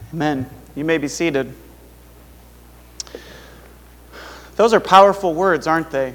Amen. You may be seated. Those are powerful words, aren't they?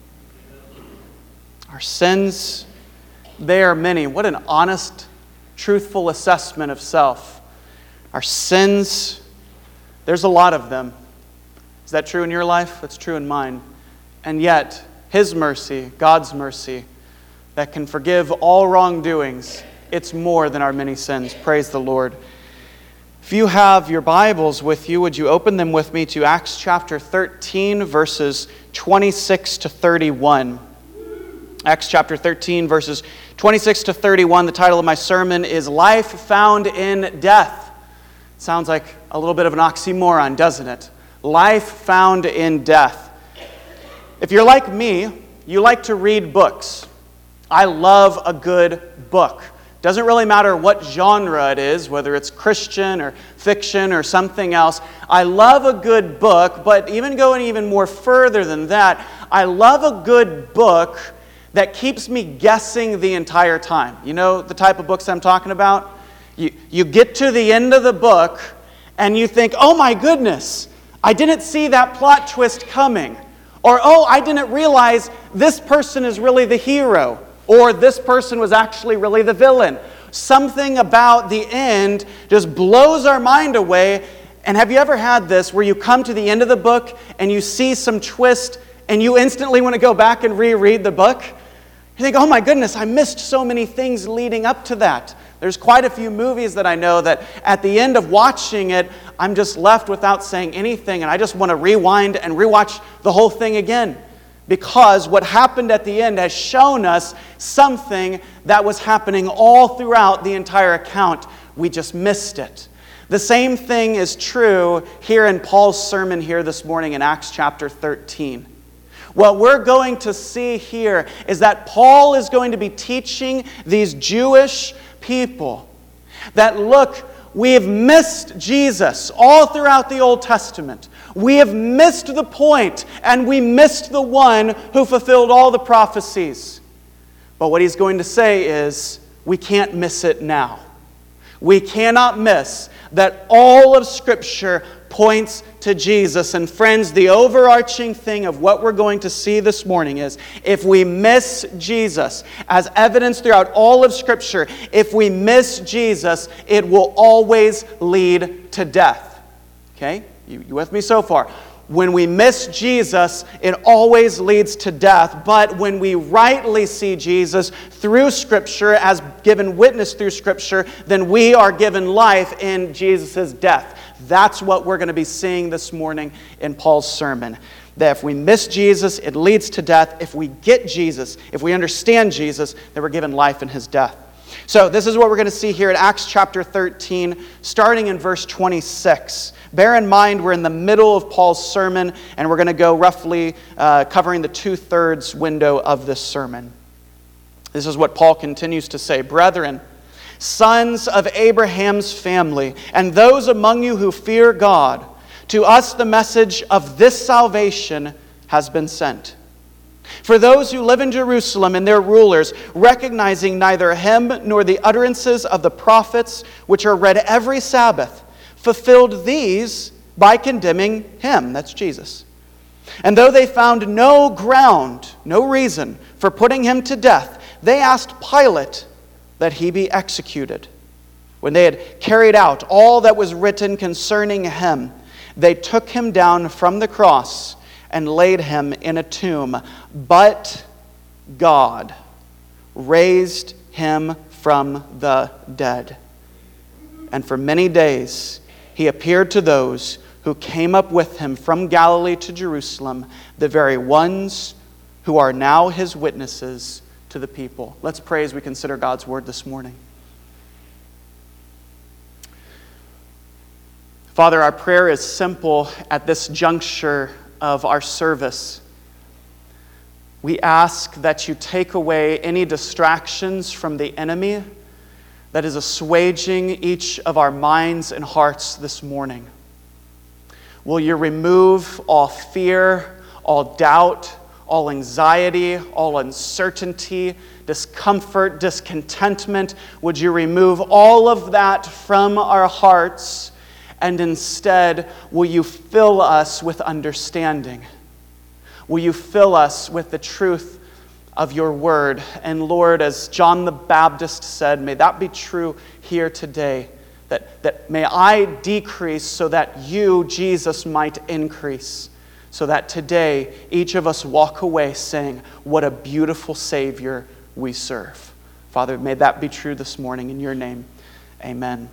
Our sins, they are many. What an honest, truthful assessment of self. Our sins, there's a lot of them. Is that true in your life? That's true in mine. And yet, His mercy, God's mercy, that can forgive all wrongdoings, it's more than our many sins. Praise the Lord. If you have your Bibles with you, would you open them with me to Acts chapter 13, verses 26 to 31. Acts chapter 13, verses 26 to 31. The title of my sermon is Life Found in Death. Sounds like a little bit of an oxymoron, doesn't it? Life found in death. If you're like me, you like to read books. I love a good book. Doesn't really matter what genre it is, whether it's Christian or fiction or something else. I love a good book, but even going even more further than that, I love a good book that keeps me guessing the entire time. You know the type of books I'm talking about? You get to the end of the book and you think, oh my goodness, I didn't see that plot twist coming. Or, oh, I didn't realize this person is really the hero. Or this person was actually really the villain. Something about the end just blows our mind away. And have you ever had this where you come to the end of the book and you see some twist and you instantly want to go back and reread the book? You think, oh my goodness, I missed so many things leading up to that. There's quite a few movies that I know that at the end of watching it, I'm just left without saying anything and I just want to rewind and rewatch the whole thing again. Because what happened at the end has shown us something that was happening all throughout the entire account. We just missed it. The same thing is true here in Paul's sermon here this morning in Acts chapter 13. What we're going to see here is that Paul is going to be teaching these Jewish people that, look, we have missed Jesus all throughout the Old Testament. We have missed the point, and we missed the one who fulfilled all the prophecies. But what he's going to say is, we can't miss it now. We cannot miss that all of Scripture points to Jesus. And friends, the overarching thing of what we're going to see this morning is, if we miss Jesus, as evidenced throughout all of Scripture, if we miss Jesus, it will always lead to death. Okay? You with me so far? When we miss Jesus, it always leads to death. But when we rightly see Jesus through Scripture, as given witness through Scripture, then we are given life in Jesus' death. That's what we're going to be seeing this morning in Paul's sermon. That if we miss Jesus, it leads to death. If we get Jesus, if we understand Jesus, then we're given life in His death. So this is what we're going to see here in Acts chapter 13, starting in verse 26. Bear in mind, we're in the middle of Paul's sermon, and we're going to go roughly covering the 2/3 window of this sermon. This is what Paul continues to say. Brethren, sons of Abraham's family, and those among you who fear God, to us the message of this salvation has been sent. For those who live in Jerusalem and their rulers, recognizing neither him nor the utterances of the prophets, which are read every Sabbath, fulfilled these by condemning him, that's Jesus. And though they found no ground, no reason for putting him to death, they asked Pilate that he be executed. When they had carried out all that was written concerning him, they took him down from the cross and laid him in a tomb. But God raised him from the dead. And for many days he appeared to those who came up with him from Galilee to Jerusalem, the very ones who are now his witnesses to the people. Let's pray as we consider God's word this morning. Father, our prayer is simple at this juncture of our service. We ask that you take away any distractions from the enemy that is assuaging each of our minds and hearts this morning. Will you remove all fear, all doubt, all anxiety, all uncertainty, discomfort, discontentment? Would you remove all of that from our hearts and instead, will you fill us with understanding? Will you fill us with the truth of your word? And Lord, as John the Baptist said, may that be true here today. That may I decrease so that you, Jesus, might increase. So that today, each of us walk away saying, what a beautiful Savior we serve. Father, may that be true this morning in your name. Amen.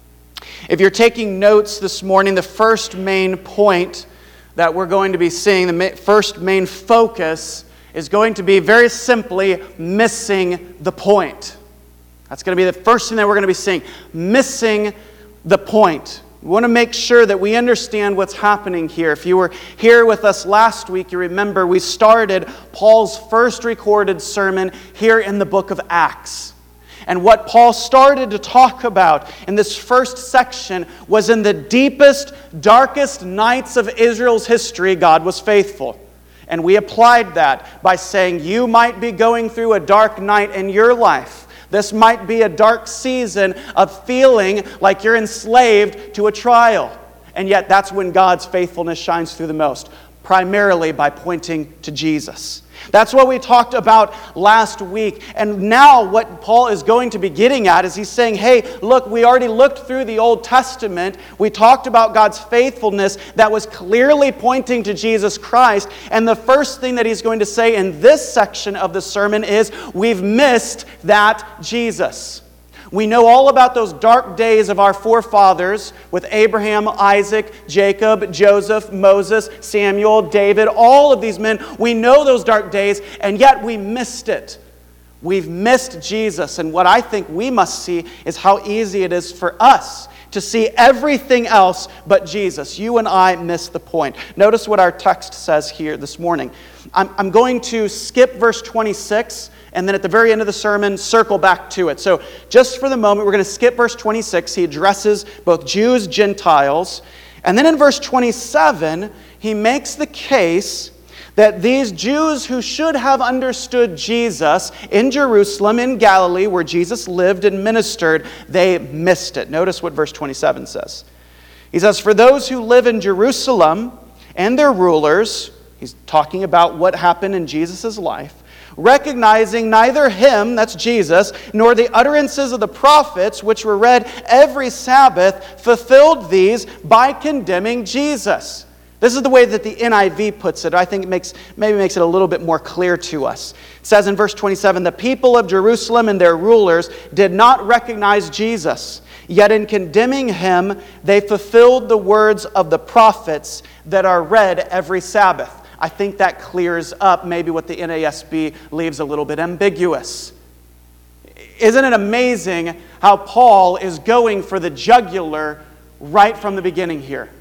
If you're taking notes this morning, the first main point that we're going to be seeing, the first main focus, is going to be very simply missing the point. That's going to be the first thing that we're going to be seeing. Missing the point. We want to make sure that we understand what's happening here. If you were here with us last week, you remember we started Paul's first recorded sermon here in the book of Acts. And what Paul started to talk about in this first section was in the deepest, darkest nights of Israel's history, God was faithful. And we applied that by saying you might be going through a dark night in your life. This might be a dark season of feeling like you're enslaved to a trial. And yet that's when God's faithfulness shines through the most, primarily by pointing to Jesus. That's what we talked about last week. And now what Paul is going to be getting at is he's saying, hey, look, we already looked through the Old Testament. We talked about God's faithfulness that was clearly pointing to Jesus Christ. And the first thing that he's going to say in this section of the sermon is, we've missed that Jesus. We know all about those dark days of our forefathers with Abraham, Isaac, Jacob, Joseph, Moses, Samuel, David, all of these men. We know those dark days, and yet we missed it. We've missed Jesus, and what I think we must see is how easy it is for us to see everything else but Jesus. You and I miss the point. Notice what our text says here this morning. I'm going to skip verse 26, and then at the very end of the sermon, circle back to it. So just for the moment, we're going to skip verse 26. He addresses both Jews, Gentiles. And then in verse 27, he makes the case that these Jews who should have understood Jesus in Jerusalem, in Galilee, where Jesus lived and ministered, they missed it. Notice what verse 27 says. He says, for those who live in Jerusalem and their rulers, he's talking about what happened in Jesus' life, recognizing neither him, that's Jesus, nor the utterances of the prophets, which were read every Sabbath, fulfilled these by condemning Jesus. This is the way that the NIV puts it. I think it maybe makes it a little bit more clear to us. It says in verse 27, the people of Jerusalem and their rulers did not recognize Jesus, yet in condemning him, they fulfilled the words of the prophets that are read every Sabbath. I think that clears up maybe what the NASB leaves a little bit ambiguous. Isn't it amazing how Paul is going for the jugular right from the beginning here?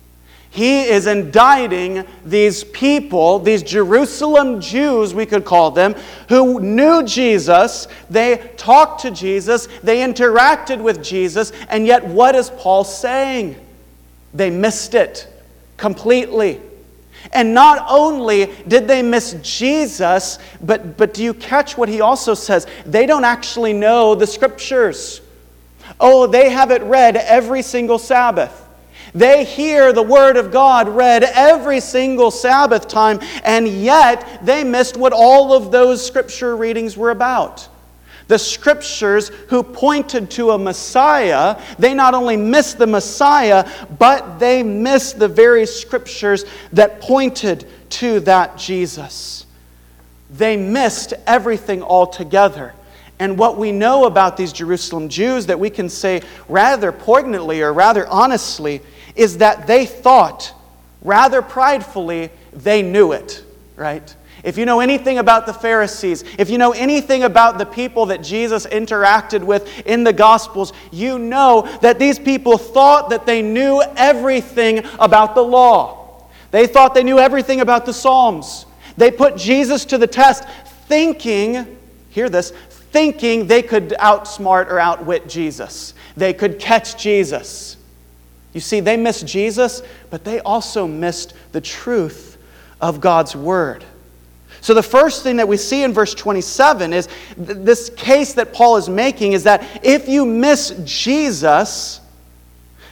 He is indicting these people, these Jerusalem Jews, we could call them, who knew Jesus, they talked to Jesus, they interacted with Jesus, and yet what is Paul saying? They missed it completely. And not only did they miss Jesus, but do you catch what he also says? They don't actually know the Scriptures. Oh, they have it read every single Sabbath. They hear the Word of God read every single Sabbath time, and yet they missed what all of those Scripture readings were about. The Scriptures who pointed to a Messiah, they not only missed the Messiah, but they missed the very Scriptures that pointed to that Jesus. They missed everything altogether. And what we know about these Jerusalem Jews that we can say rather poignantly or rather honestly is that they thought, rather pridefully, they knew it, right? If you know anything about the Pharisees, if you know anything about the people that Jesus interacted with in the Gospels, you know that these people thought that they knew everything about the law. They thought they knew everything about the Psalms. They put Jesus to the test thinking, hear this, thinking they could outsmart or outwit Jesus. They could catch Jesus. You see, they missed Jesus, but they also missed the truth of God's Word. So the first thing that we see in verse 27 is this case that Paul is making is that if you miss Jesus,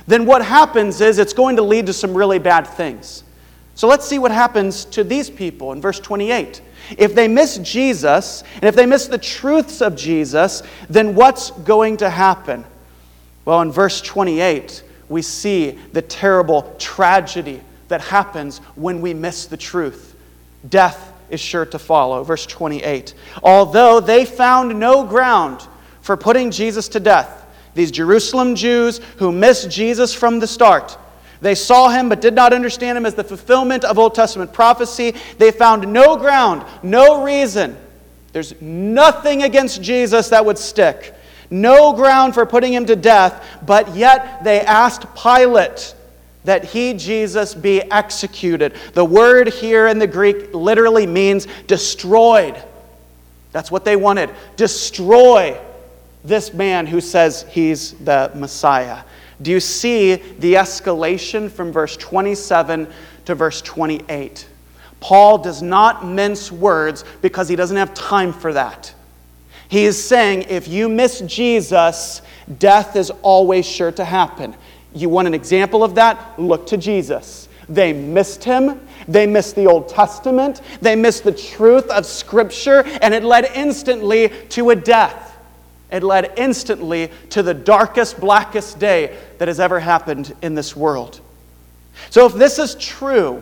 then what happens is it's going to lead to some really bad things. So let's see what happens to these people in verse 28. If they miss Jesus, and if they miss the truths of Jesus, then what's going to happen? Well, in verse 28, we see the terrible tragedy that happens when we miss the truth. Death is sure to follow. Verse 28. Although they found no ground for putting Jesus to death, these Jerusalem Jews who missed Jesus from the start, they saw him but did not understand him as the fulfillment of Old Testament prophecy. They found no ground, no reason. There's nothing against Jesus that would stick. No ground for putting him to death, but yet they asked Pilate that he, Jesus, be executed. The word here in the Greek literally means destroyed. That's what they wanted. Destroy this man who says he's the Messiah. Do you see the escalation from verse 27 to verse 28? Paul does not mince words because he doesn't have time for that. He is saying if you miss Jesus, death is always sure to happen. You want an example of that? Look to Jesus. They missed him. They missed the Old Testament. They missed the truth of Scripture, and it led instantly to a death. It led instantly to the darkest, blackest day that has ever happened in this world. So if this is true,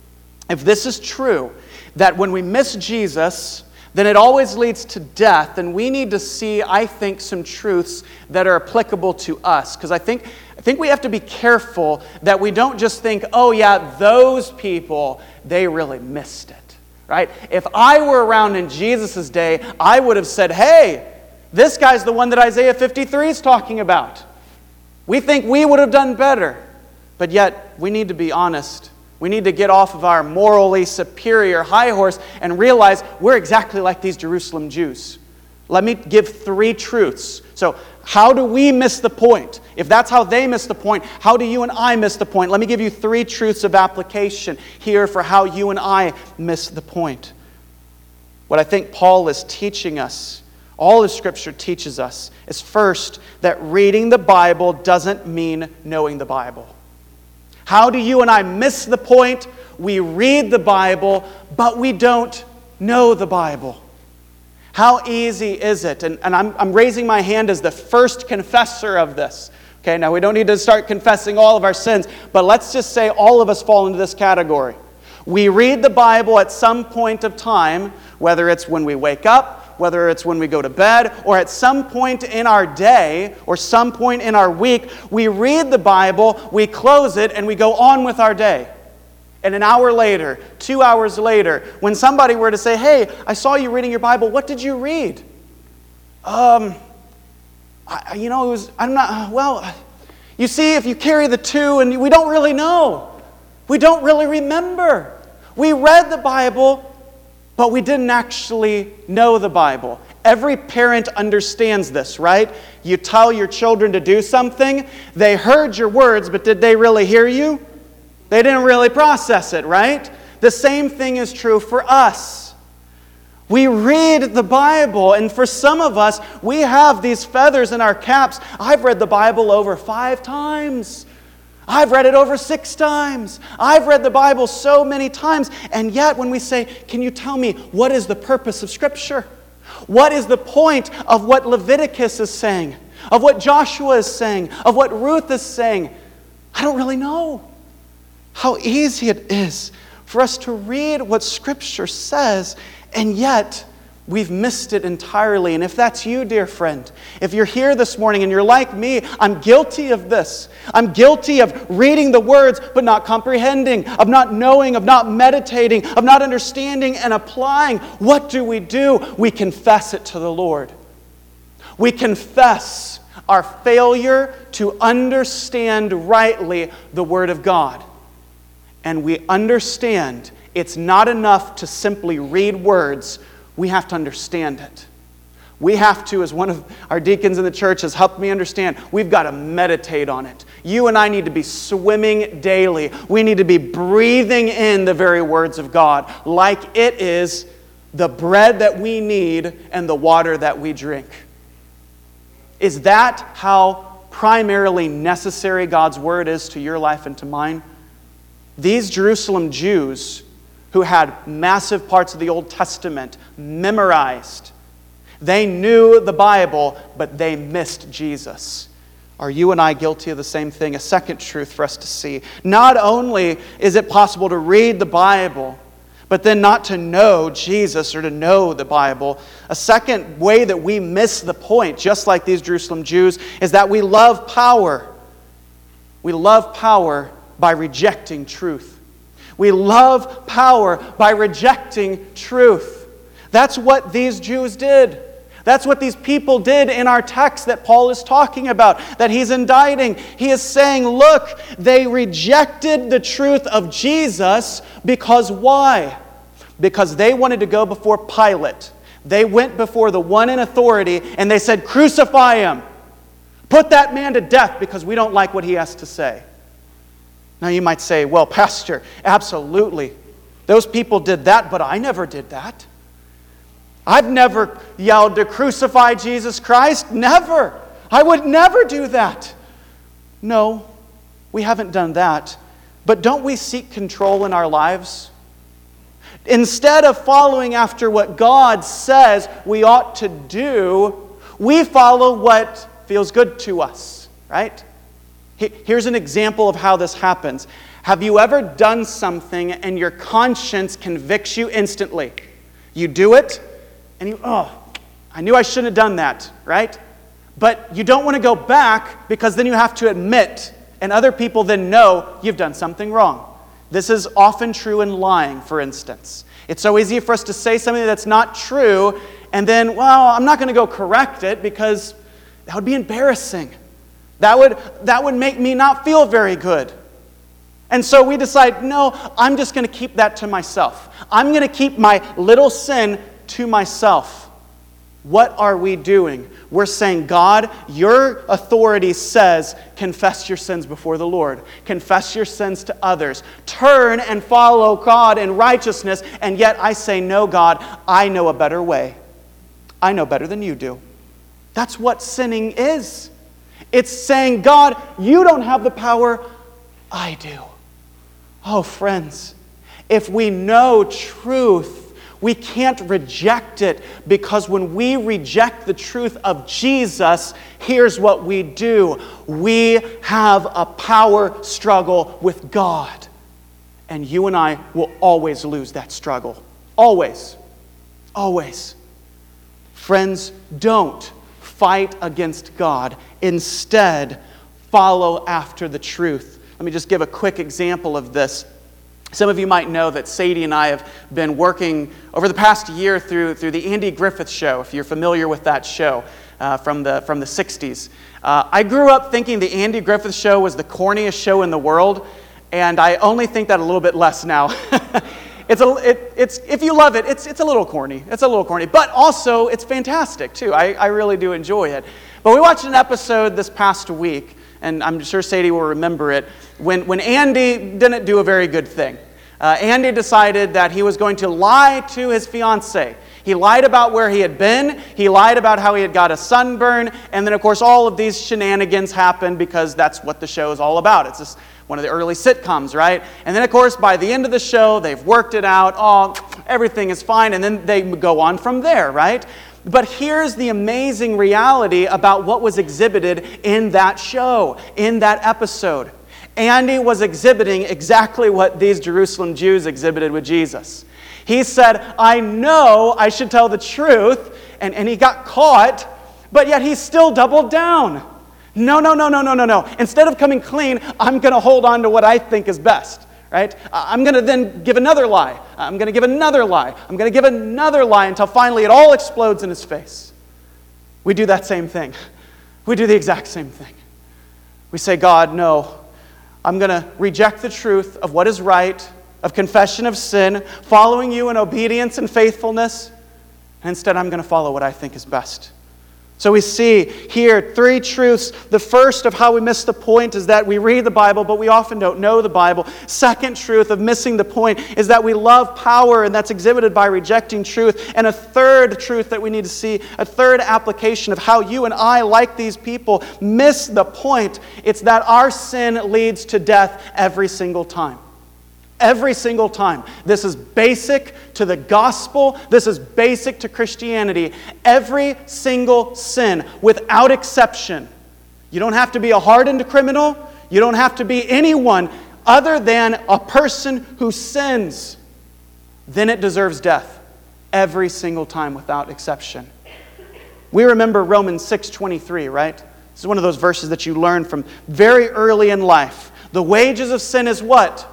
that when we miss Jesus, then it always leads to death, and we need to see, I think, some truths that are applicable to us. Because I think we have to be careful that we don't just think, oh yeah, those people, they really missed it, right? If I were around in Jesus' day, I would have said, hey, this guy's the one that Isaiah 53 is talking about. We think we would have done better. But yet, we need to be honest. We need to get off of our morally superior high horse and realize we're exactly like these Jerusalem Jews. Let me give 3 truths. So, how do we miss the point? If that's how they miss the point, how do you and I miss the point? Let me give you 3 truths of application here for how you and I miss the point. What I think Paul is teaching us, all of Scripture teaches us, is first that reading the Bible doesn't mean knowing the Bible. How do you and I miss the point? We read the Bible, but we don't know the Bible. How easy is it? And I'm raising my hand as the first confessor of this. Okay, now we don't need to start confessing all of our sins, but let's just say all of us fall into this category. We read the Bible at some point of time, whether it's when we wake up, whether it's when we go to bed, or at some point in our day, or some point in our week, we read the Bible, we close it, and we go on with our day. And an hour later, 2 hours later, when somebody were to say, hey, I saw you reading your Bible, what did you read? You see, if you carry the 2, and we don't really know. We don't really remember. We read the Bible, but we didn't actually know the Bible. Every parent understands this, right? You tell your children to do something, they heard your words, but did they really hear you? They didn't really process it, right? The same thing is true for us. We read the Bible, and for some of us, we have these feathers in our caps. I've read the Bible over 5 times. I've read it over 6 times. I've read the Bible so many times. And yet when we say, can you tell me what is the purpose of Scripture? What is the point of what Leviticus is saying? Of what Joshua is saying? Of what Ruth is saying? I don't really know. How easy it is for us to read what Scripture says, and yet we've missed it entirely. And if that's you, dear friend, if you're here this morning and you're like me, I'm guilty of this. I'm guilty of reading the words but not comprehending, of not knowing, of not meditating, of not understanding and applying. What do? We confess it to the Lord. We confess our failure to understand rightly the Word of God. And we understand it's not enough to simply read words. We have to understand it. We have to, as one of our deacons in the church has helped me understand, we've got to meditate on it. You and I need to be swimming daily. We need to be breathing in the very words of God like it is the bread that we need and the water that we drink. Is that how primarily necessary God's word is to your life and to mine? These Jerusalem Jews who had massive parts of the Old Testament memorized, they knew the Bible, but they missed Jesus. Are you and I guilty of the same thing? A second truth for us to see. Not only is it possible to read the Bible, but then not to know Jesus or to know the Bible. A second way that we miss the point, just like these Jerusalem Jews, is that we love power. We love power by rejecting truth. We love power by rejecting truth. That's what these Jews did. That's what these people did in our text that Paul is talking about, that he's indicting. He is saying, look, they rejected the truth of Jesus because why? Because they wanted to go before Pilate. They went before the one in authority and they said, crucify him. Put that man to death because we don't like what he has to say. Now you might say, well, Pastor, absolutely. Those people did that, but I never did that. I've never yelled to crucify Jesus Christ. Never. I would never do that. No, we haven't done that. But don't we seek control in our lives? Instead of following after what God says we ought to do, we follow what feels good to us, right? Here's an example of how this happens. Have you ever done something and your conscience convicts you instantly? You do it, and I knew I shouldn't have done that, right? But you don't want to go back because then you have to admit, and other people then know you've done something wrong. This is often true in lying, for instance. It's so easy for us to say something that's not true, and then, well, I'm not going to go correct it because that would be embarrassing. That would make me not feel very good. And so we decide, no, I'm just going to keep that to myself. I'm going to keep my little sin to myself. What are we doing? We're saying, God, your authority says, confess your sins before the Lord. Confess your sins to others. Turn and follow God in righteousness. And yet I say, no, God, I know a better way. I know better than you do. That's what sinning is. It's saying, God, you don't have the power, I do. Oh, friends, if we know truth, we can't reject it, because when we reject the truth of Jesus, here's what we do. We have a power struggle with God. And you and I will always lose that struggle. Always. Always. Friends, don't fight against God. Instead, follow after the truth. Let me just give a quick example of this. Some of you might know that Sadie and I have been working over the past year through the Andy Griffith Show, if you're familiar with that show from the 60s. I grew up thinking the Andy Griffith Show was the corniest show in the world, and I only think that a little bit less now. If you love it, it's a little corny. It's a little corny, but also it's fantastic too. I really do enjoy it. But we watched an episode this past week, and I'm sure Sadie will remember it, when Andy didn't do a very good thing. Andy decided that he was going to lie to his fiancée. He lied about where he had been. He lied about how he had got a sunburn. And then, of course, all of these shenanigans happened because that's what the show is all about. It's just one of the early sitcoms, right? And then, of course, by the end of the show, they've worked it out. Oh, everything is fine. And then they go on from there, right? But here's the amazing reality about what was exhibited in that show, in that episode. Andy was exhibiting exactly what these Jerusalem Jews exhibited with Jesus. He said, I know I should tell the truth, and he got caught, but yet he still doubled down. No. Instead of coming clean, I'm going to hold on to what I think is best. Right? I'm going to then give another lie. I'm going to give another lie. I'm going to give another lie until finally it all explodes in his face. We do that same thing. We do the exact same thing. We say, God, no. I'm going to reject the truth of what is right, of confession of sin, following you in obedience and faithfulness. And instead, I'm going to follow what I think is best. So we see here three truths. The first of how we miss the point is that we read the Bible, but we often don't know the Bible. Second truth of missing the point is that we love power, and that's exhibited by rejecting truth. And a third truth that we need to see, a third application of how you and I, like these people, miss the point. It's that our sin leads to death every single time. Every single time. This is basic to the gospel. This is basic to Christianity. Every single sin, without exception. You don't have to be a hardened criminal. You don't have to be anyone other than a person who sins. Then it deserves death. Every single time, without exception. We remember Romans 6:23, right? This is one of those verses that you learn from very early in life. The wages of sin is what?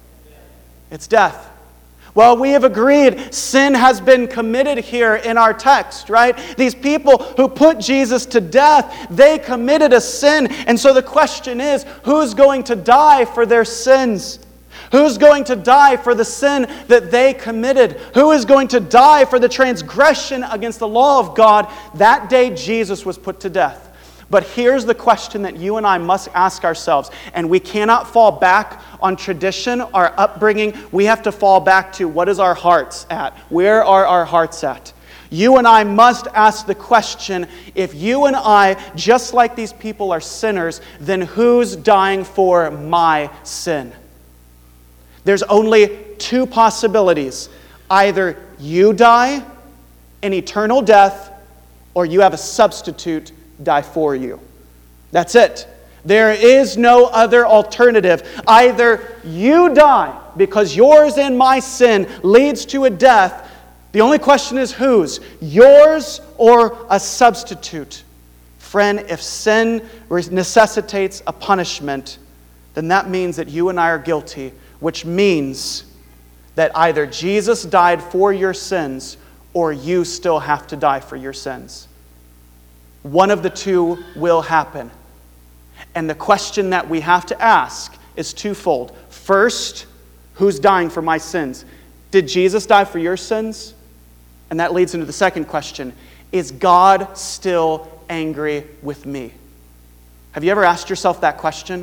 It's death. Well, we have agreed sin has been committed here in our text, right? These people who put Jesus to death, they committed a sin. And so the question is, who's going to die for their sins? Who's going to die for the sin that they committed? Who is going to die for the transgression against the law of God? That day Jesus was put to death. But here's the question that you and I must ask ourselves, and we cannot fall back on tradition, our upbringing. We have to fall back to what is our hearts at? Where are our hearts at? You and I must ask the question, if you and I, just like these people, are sinners, then who's dying for my sin? There's only two possibilities. Either you die in eternal death, or you have a substitute die for you. That's it. There is no other alternative. Either you die because yours and my sin leads to a death. The only question is whose? Yours or a substitute? Friend, if sin necessitates a punishment, then that means that you and I are guilty, which means that either Jesus died for your sins or you still have to die for your sins. One of the two will happen. And the question that we have to ask is twofold. First, who's dying for my sins? Did Jesus die for your sins? And that leads into the second question. Is God still angry with me? Have you ever asked yourself that question?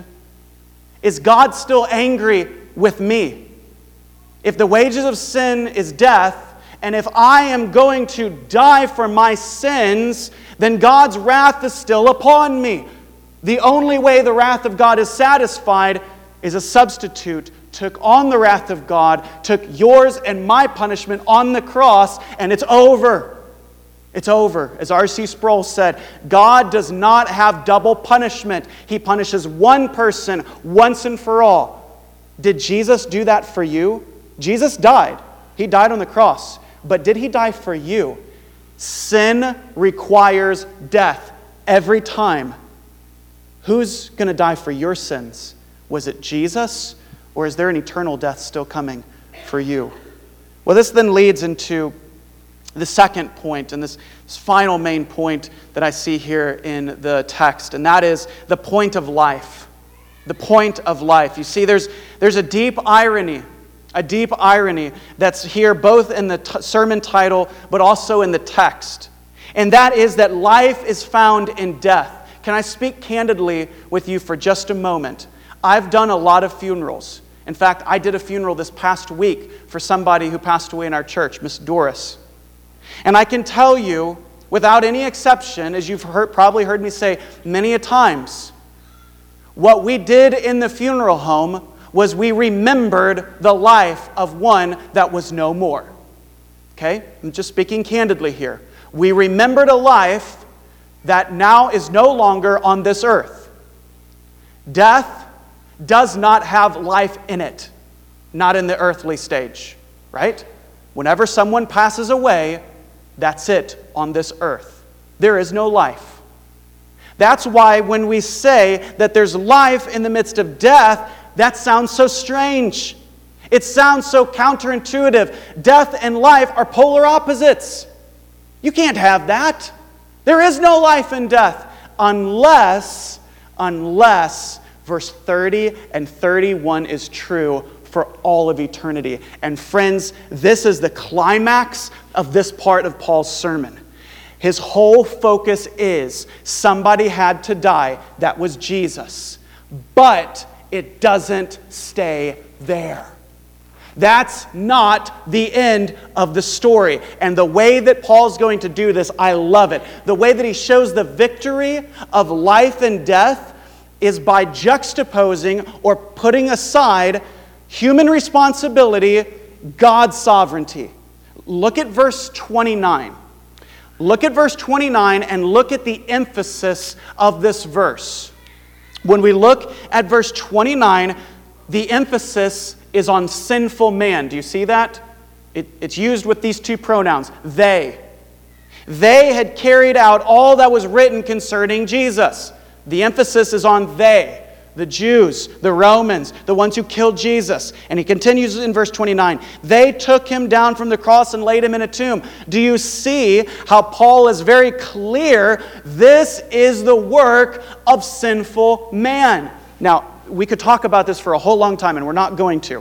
Is God still angry with me? If the wages of sin is death, and if I am going to die for my sins, then God's wrath is still upon me. The only way the wrath of God is satisfied is a substitute took on the wrath of God, took yours and my punishment on the cross, and it's over. It's over. As R.C. Sproul said, God does not have double punishment. He punishes one person once and for all. Did Jesus do that for you? Jesus died. He died on the cross. But did He die for you? Sin requires death every time. Who's going to die for your sins? Was it Jesus? Or is there an eternal death still coming for you? Well, this then leads into the second point, and this final main point that I see here in the text, and that is the point of life. The point of life. You see, there's a deep irony that's here both in the sermon title but also in the text. And that is that life is found in death. Can I speak candidly with you for just a moment? I've done a lot of funerals. In fact, I did a funeral this past week for somebody who passed away in our church, Miss Doris. And I can tell you, without any exception, as you've probably heard me say many a times, what we did in the funeral home was we remembered the life of one that was no more. Okay? I'm just speaking candidly here. We remembered a life that now is no longer on this earth. Death does not have life in it. Not in the earthly stage. Right? Whenever someone passes away, that's it on this earth. There is no life. That's why when we say that there's life in the midst of death, that sounds so strange. It sounds so counterintuitive. Death and life are polar opposites. You can't have that. There is no life in death unless verse 30 and 31 is true for all of eternity. And friends, this is the climax of this part of Paul's sermon. His whole focus is somebody had to die. That was Jesus. But it doesn't stay there. That's not the end of the story. And the way that Paul's going to do this, I love it. The way that he shows the victory of life and death is by juxtaposing or putting aside human responsibility, God's sovereignty. Look at verse 29. Look at verse 29 and look at the emphasis of this verse. When we look at verse 29, the emphasis is on sinful man. Do you see that? It's used with these two pronouns, they. They had carried out all that was written concerning Jesus. The emphasis is on they, the Jews, the Romans, the ones who killed Jesus. And he continues in verse 29. They took him down from the cross and laid him in a tomb. Do you see how Paul is very clear? This is the work of sinful man. Now, we could talk about this for a whole long time, and we're not going to.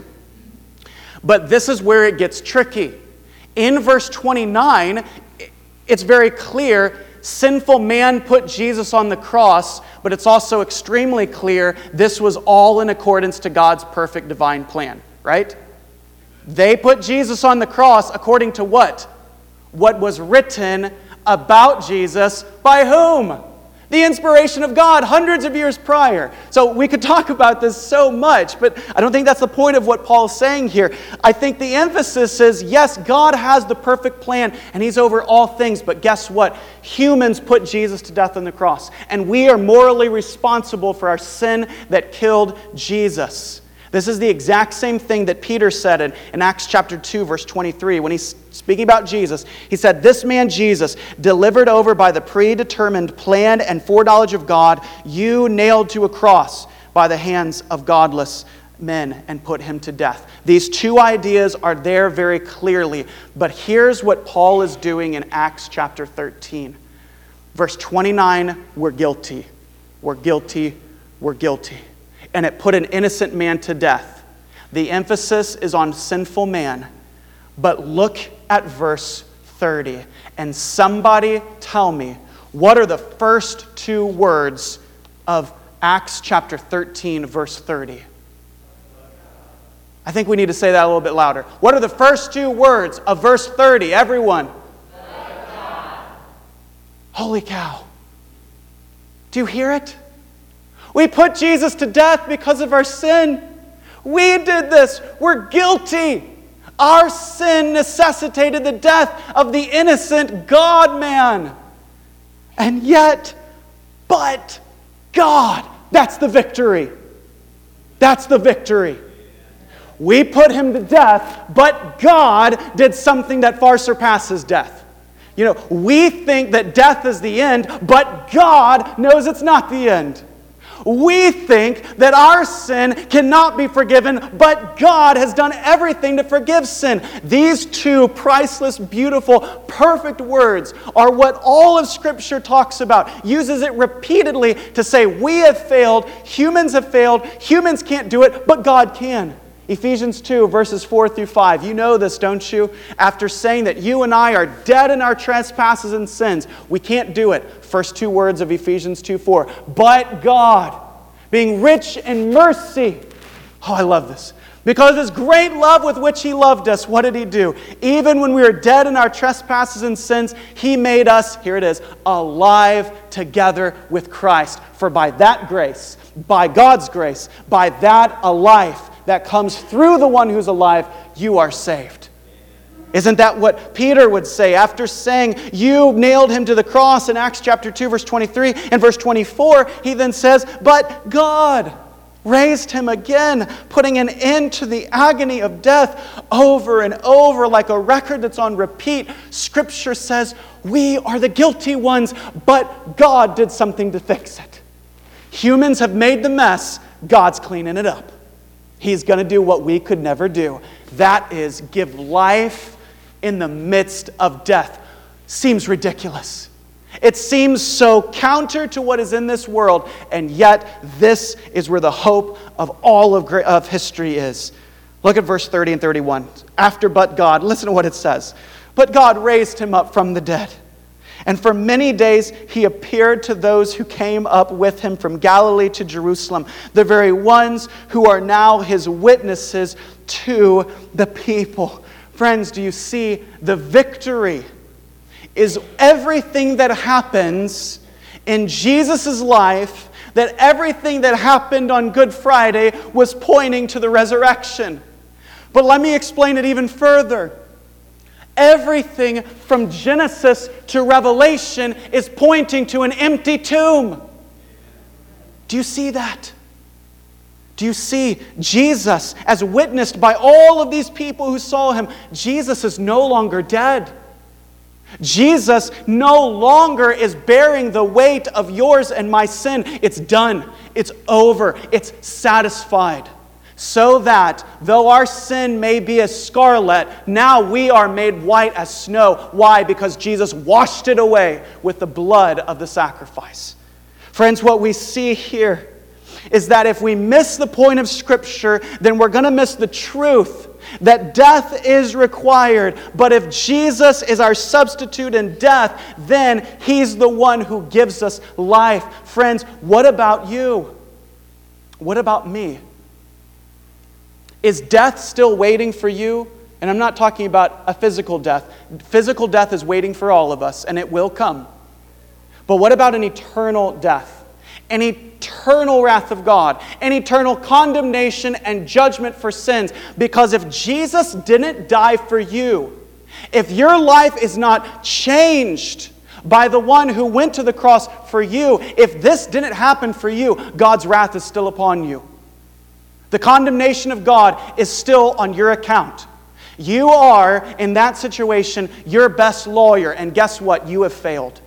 But this is where it gets tricky. In verse 29, it's very clear sinful man put Jesus on the cross, but it's also extremely clear this was all in accordance to God's perfect divine plan, right? They put Jesus on the cross according to what? What was written about Jesus by whom? The inspiration of God hundreds of years prior. So we could talk about this so much, but I don't think that's the point of what Paul's saying here. I think the emphasis is, yes, God has the perfect plan, and He's over all things, but guess what? Humans put Jesus to death on the cross, and we are morally responsible for our sin that killed Jesus. This is the exact same thing that Peter said in Acts chapter 2, verse 23. When he's speaking about Jesus, he said, this man Jesus, delivered over by the predetermined plan and foreknowledge of God, you nailed to a cross by the hands of godless men and put him to death. These two ideas are there very clearly. But here's what Paul is doing in Acts chapter 13. Verse 29, we're guilty. We're guilty. We're guilty. And it put an innocent man to death. The emphasis is on sinful man. But look at verse 30. And somebody tell me, what are the first two words of Acts chapter 13, verse 30? I think we need to say that a little bit louder. What are the first two words of verse 30? Everyone. Holy cow. Do you hear it? We put Jesus to death because of our sin. We did this. We're guilty. Our sin necessitated the death of the innocent God-man. And yet, but God, that's the victory. That's the victory. We put him to death, but God did something that far surpasses death. You know, we think that death is the end, but God knows it's not the end. We think that our sin cannot be forgiven, but God has done everything to forgive sin. These two priceless, beautiful, perfect words are what all of Scripture talks about, uses it repeatedly to say we have failed, humans can't do it, but God can. Ephesians 2, verses 4 through 5. You know this, don't you? After saying that you and I are dead in our trespasses and sins, we can't do it. First two words of Ephesians 2:4. But God, being rich in mercy. Oh, I love this. Because of His great love with which He loved us, what did He do? Even when we were dead in our trespasses and sins, He made us, here it is, alive together with Christ. For by that grace, by God's grace, by that a life that comes through the one who's alive, you are saved. Isn't that what Peter would say after saying, you nailed him to the cross in Acts chapter 2, verse 23 and verse 24? He then says, but God raised him again, putting an end to the agony of death over and over like a record that's on repeat. Scripture says we are the guilty ones, but God did something to fix it. Humans have made the mess. God's cleaning it up. He's going to do what we could never do. That is give life in the midst of death. Seems ridiculous. It seems so counter to what is in this world, and yet this is where the hope of all of history is. Look at verse 30 and 31. After but God, listen to what it says. But God raised him up from the dead And for many days he appeared to those who came up with him from Galilee to Jerusalem, the very ones who are now his witnesses to the people. Friends, do you see the victory is everything that happens in Jesus' life, that everything that happened on Good Friday was pointing to the resurrection. But let me explain it even further. Everything from Genesis to Revelation is pointing to an empty tomb. Do you see that? Do you see Jesus as witnessed by all of these people who saw him? Jesus is no longer dead. Jesus no longer is bearing the weight of yours and my sin. It's done. It's over. It's satisfied. So that, though our sin may be as scarlet, now we are made white as snow. Why? Because Jesus washed it away with the blood of the sacrifice. Friends, what we see here is that if we miss the point of Scripture, then we're going to miss the truth that death is required. But if Jesus is our substitute in death, then He's the one who gives us life. Friends, what about you? What about me? Is death still waiting for you? And I'm not talking about a physical death. Physical death is waiting for all of us, and it will come. But what about an eternal death? An eternal wrath of God, an eternal condemnation and judgment for sins. Because if Jesus didn't die for you, if your life is not changed by the one who went to the cross for you, if this didn't happen for you, God's wrath is still upon you. The condemnation of God is still on your account. You are, in that situation, your best lawyer. And guess what? You have failed.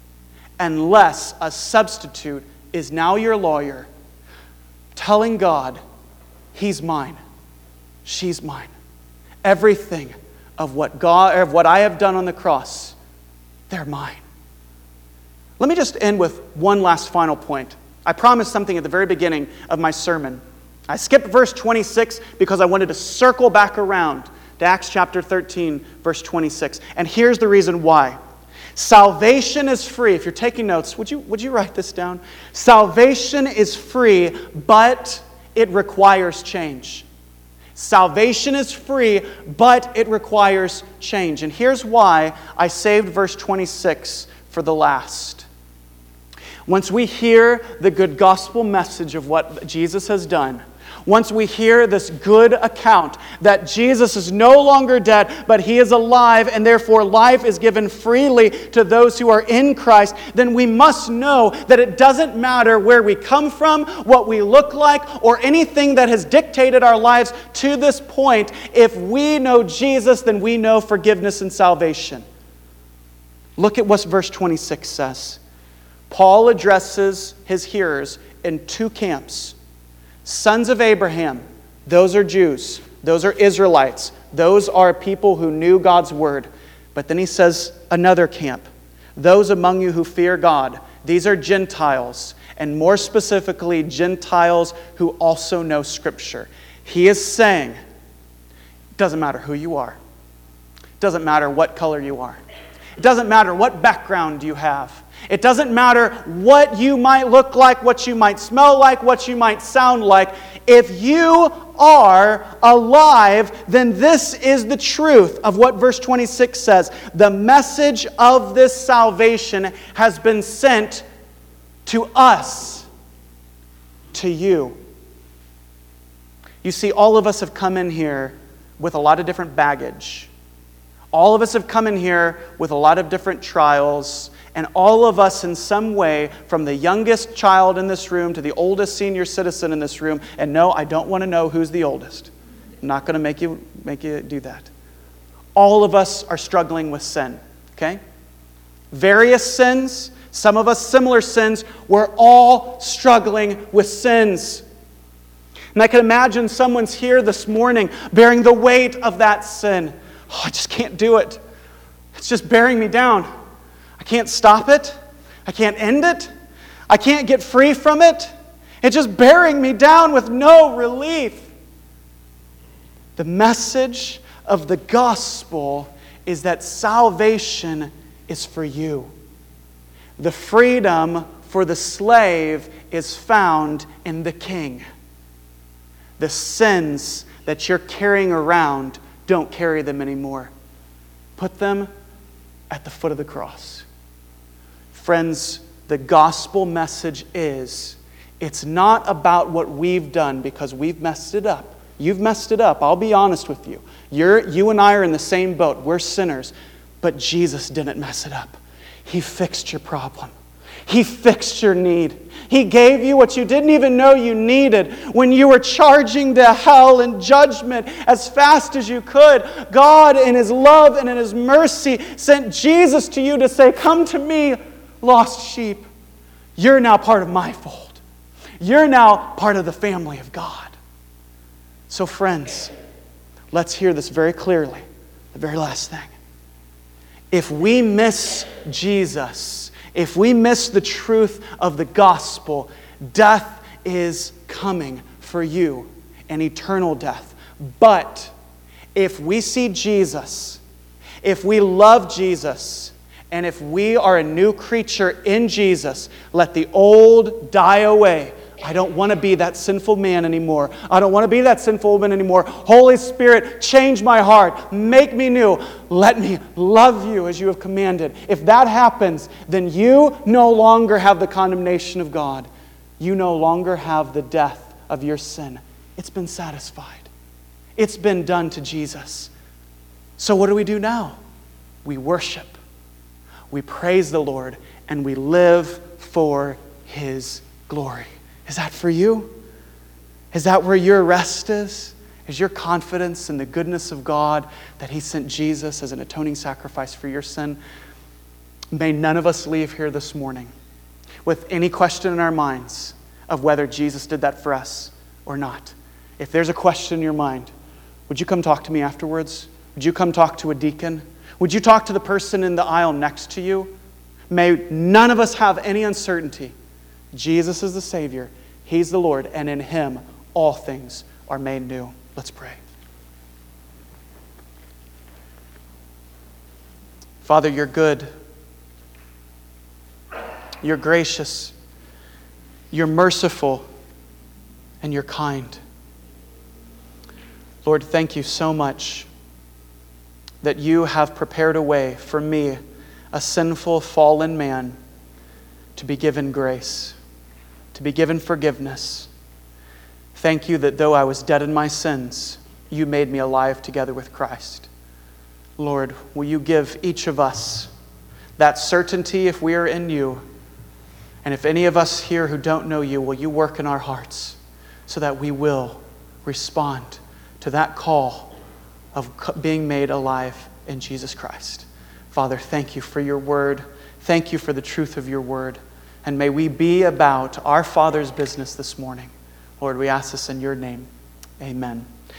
Unless a substitute is now your lawyer, telling God, He's mine, she's mine. Everything of what I have done on the cross, they're mine. Let me just end with one last final point. I promised something at the very beginning of my sermon. I skipped verse 26 because I wanted to circle back around to Acts chapter 13, verse 26. And here's the reason why. Salvation is free. If you're taking notes, would you write this down? Salvation is free, but it requires change. Salvation is free, but it requires change. And here's why I saved verse 26 for the last. Once we hear the good gospel message of what Jesus has done, once we hear this good account that Jesus is no longer dead, but He is alive, and therefore life is given freely to those who are in Christ, then we must know that it doesn't matter where we come from, what we look like, or anything that has dictated our lives to this point. If we know Jesus, then we know forgiveness and salvation. Look at what verse 26 says. Paul addresses his hearers in two camps. Sons of Abraham, those are Jews. Those are Israelites. Those are people who knew God's word. But then he says another camp. Those among you who fear God. These are Gentiles. And more specifically, Gentiles who also know Scripture. He is saying, it doesn't matter who you are. It doesn't matter what color you are. It doesn't matter what background you have. It doesn't matter what you might look like, what you might smell like, what you might sound like. If you are alive, then this is the truth of what verse 26 says. The message of this salvation has been sent to us, to you. You see, all of us have come in here with a lot of different baggage. All of us have come in here with a lot of different trials. And all of us in some way, from the youngest child in this room to the oldest senior citizen in this room, and no, I don't want to know who's the oldest. I'm not going to make you do that. All of us are struggling with sin, okay? Various sins, some of us similar sins. We're all struggling with sins. And I can imagine someone's here this morning bearing the weight of that sin. Oh, I just can't do it. It's just bearing me down. I can't stop it. I can't end it. I can't get free from it. It's just bearing me down with no relief. The message of the gospel is that salvation is for you. The freedom for the slave is found in the King. The sins that you're carrying around, don't carry them anymore. Put them at the foot of the cross. Friends, the gospel message is, it's not about what we've done because we've messed it up. You've messed it up. I'll be honest with you. You and I are in the same boat. We're sinners. But Jesus didn't mess it up. He fixed your problem. He fixed your need. He gave you what you didn't even know you needed. When you were charging to hell and judgment as fast as you could, God in His love and in His mercy sent Jesus to you to say, come to me, lost sheep. You're now part of my fold. You're now part of the family of God. So friends, let's hear this very clearly. The very last thing. If we miss Jesus, if we miss the truth of the gospel, death is coming for you, an eternal death. But if we see Jesus, if we love Jesus, and if we are a new creature in Jesus, let the old die away. I don't want to be that sinful man anymore. I don't want to be that sinful woman anymore. Holy Spirit, change my heart. Make me new. Let me love you as you have commanded. If that happens, then you no longer have the condemnation of God. You no longer have the death of your sin. It's been satisfied. It's been done to Jesus. So what do we do now? We worship. We praise the Lord, and we live for His glory. Is that for you? Is that where your rest is? Is your confidence in the goodness of God that He sent Jesus as an atoning sacrifice for your sin? May none of us leave here this morning with any question in our minds of whether Jesus did that for us or not. If there's a question in your mind, would you come talk to me afterwards? Would you come talk to a deacon? Would you talk to the person in the aisle next to you? May none of us have any uncertainty. Jesus is the Savior. He's the Lord, and in Him all things are made new. Let's pray. Father, you're good. You're gracious. You're merciful. And you're kind. Lord, thank you so much that you have prepared a way for me, a sinful, fallen man, to be given grace, to be given forgiveness. Thank you that though I was dead in my sins, you made me alive together with Christ. Lord, will you give each of us that certainty if we are in you? And if any of us here who don't know you, will you work in our hearts so that we will respond to that call of being made alive in Jesus Christ. Father, thank you for your word. Thank you for the truth of your word. And may we be about our Father's business this morning. Lord, we ask this in your name. Amen.